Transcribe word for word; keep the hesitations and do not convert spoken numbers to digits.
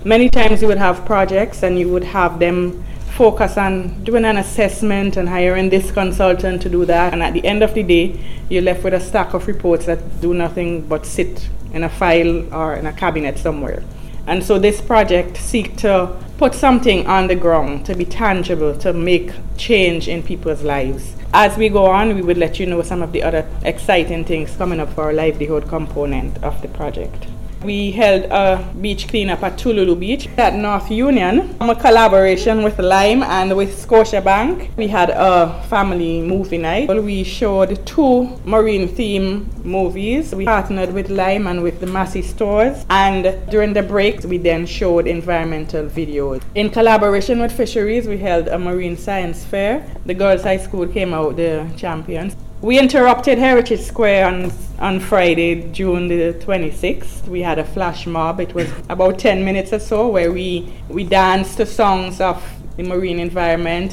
Many times you would have projects and you would have them focus on doing an assessment and hiring this consultant to do that, and at the end of the day you're left with a stack of reports that do nothing but sit in a file or in a cabinet somewhere. And so this project seeks to put something on the ground, to be tangible, to make change in people's lives. As we go on, we would let you know some of the other exciting things coming up for our livelihood component of the project. We held a beach cleanup at Tululu Beach at North Union, a collaboration with Lime and with Scotiabank. We had a family movie night. We showed two marine theme movies. We partnered with Lime and with the Massey stores, and during the break we then showed environmental videos. In collaboration with Fisheries, we held a marine science fair. The Girls High School came out the champions. We interrupted Heritage Square on, on Friday, June the twenty-sixth. We had a flash mob. It was about ten minutes or so where we, we danced to songs of the marine environment.